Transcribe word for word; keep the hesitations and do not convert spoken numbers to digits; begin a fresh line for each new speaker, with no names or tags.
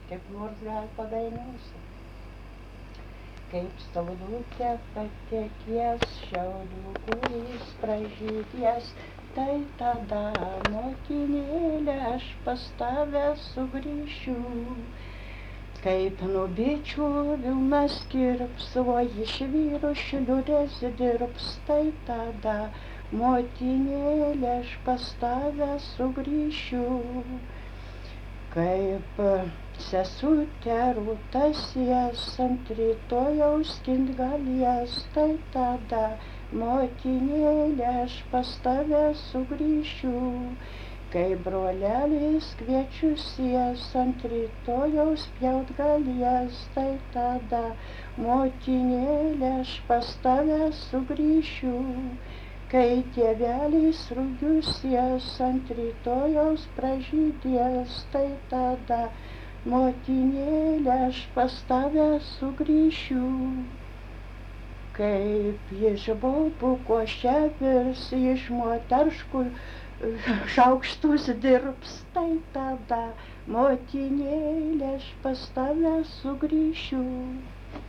kaip nors gal padainuosiu. Kaip saulutė patekės, šiaudų kūris pražydės, tai tada, motinėlė, aš pas tave sugrįšiu. Kaip nuo bičių vilnas kirps, o iš vyrų šliurės dirbs, tai tada, motinėlė, aš pas tave sugrįšiu. Kaip sesutė rūtasies, ant rytojaus skint galės, tai tada, motinėlė, aš pas tave sugrįšiu. Kai brolelis kviečiusies, ant rytojaus pjaut galės, tai tada, motinėlė, aš pas tave sugrįšiu. Kai tėvelis rugiusies, ant rytojaus pražydės, tai tada, motinėlė, aš pas tave sugrįšiu. Kaip iš baubuko šepirs, iš moterškų šaukštus dirbs, tai tada, motinėlė, aš pas tave sugrįšiu.